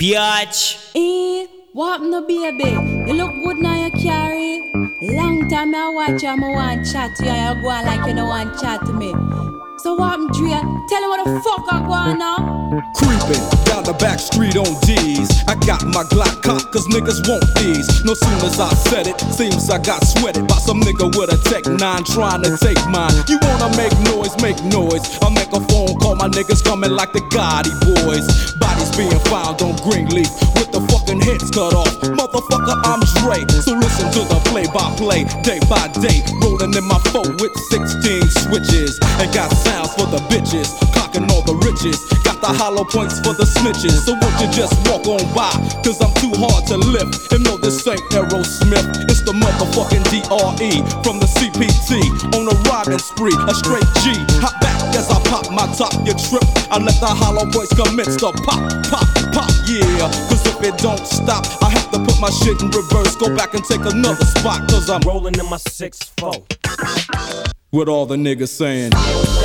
Biatch. What happened to baby? You look good now, you carry. Long time I watch you, I want chat to you, and you go on like you don't want chat to me. So what happened, Dre? Tell me what the fuck I go on now. Creeping down the back street on D's. I got my Glock cocked cause niggas want these. No soon as I said it, seems I got sweated by some nigga with a Tech 9 trying to take mine. You wanna make noise, make noise. I'll make a phone call, my niggas coming like the Gotti boys. Bodies being found on Greenleaf with the fucking heads cut off. Motherfucker, I'm Dre. So listen to the play-by-play, day by day. Rolling in my 4 with 16 switches. And got sounds for the bitches, clocking all the riches. Got the hollow points for the snitches. So won't you just walk on by, cause I'm too hard to lift. And no, this ain't Aerosmith, it's the motherfucking DRE from the CPT. On a riding spree, a straight G. Hop back as I pop my top, you trip. I let the hollow points commence to pop, pop, pop, yeah. Cause if it don't stop, I have to put my shit in reverse. Go back and take another spot, cause I'm rolling in my 6-4. With all the niggas saying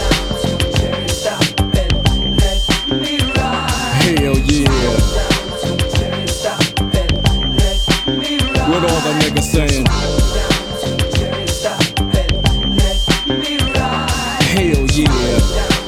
hell yeah. With all the niggas saying hell yeah.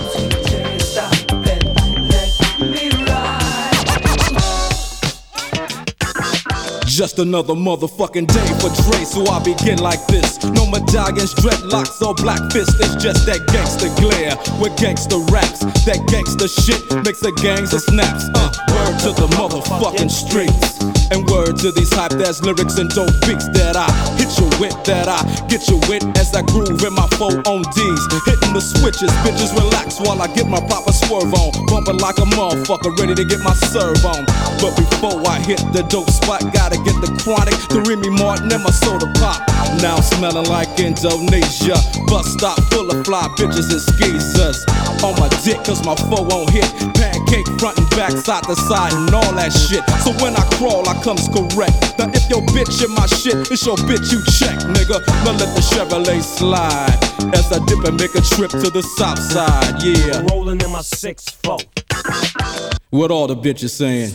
Just another motherfucking day for Dre, so I begin like this. No medallions, dreadlocks, or black fists. It's just that gangster glare with gangster raps. That gangster shit makes the gangs of snaps. Word to the motherfucking streets. And word to these hype-ass lyrics and dope beats that I hit you with, that I get you with as I groove in my 4 on D's. Hitting the switches, bitches relax while I get my proper swerve on. Bumping like a motherfucker, ready to get my serve on. But before I hit the dope spot, gotta get the chronic, the Remy Martin and my soda pop. Now I'm smelling like Indonesia. Bus stop full of fly bitches and skeezers. On my dick cause my 4 on hit. Pancake front and back, side to side and all that shit. So when I crawl I comes correct. Now if your bitch in my shit, it's your bitch you check, nigga. Now let the Chevrolet slide as I dip and make a trip to the south side, yeah. Rolling in my 6-4. What all the bitches saying?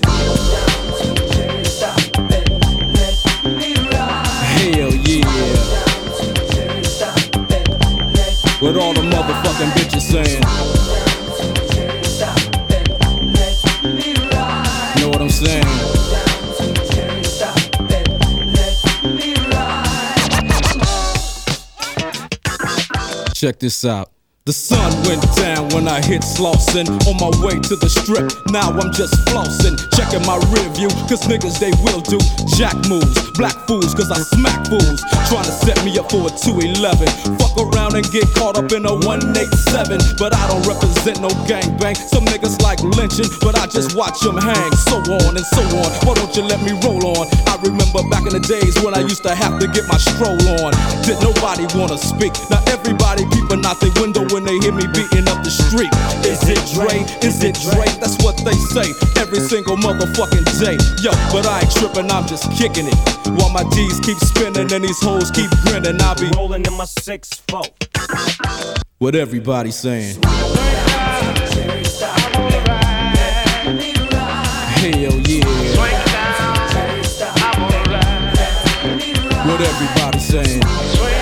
Hell yeah. What all the motherfucking bitches saying? Know what I'm saying? Check this out. The sun went down when I hit Slauson. On my way to the strip, now I'm just flossing. Checking my rear view, cause niggas they will do jack moves. Black fools, cause I smack fools. Trying to set me up for a 211. Fuck around and get caught up in a 187. But I don't represent no gangbang. Some niggas like lynching, but I just watch them hang. So on and so on, why don't you let me roll on? I remember back in the days when I used to have to get my stroll on. Did nobody wanna speak? Now everybody peeping out the window when they hear me beating up the street. Is it Dre? Is it Dre? That's what they say every single motherfucking day. Yo, but I ain't tripping, I'm just kicking it. While my D's keep spinning and these hoes keep grinning, I'll be rolling in my 6-4. What everybody saying? Hell yeah. What everybody saying?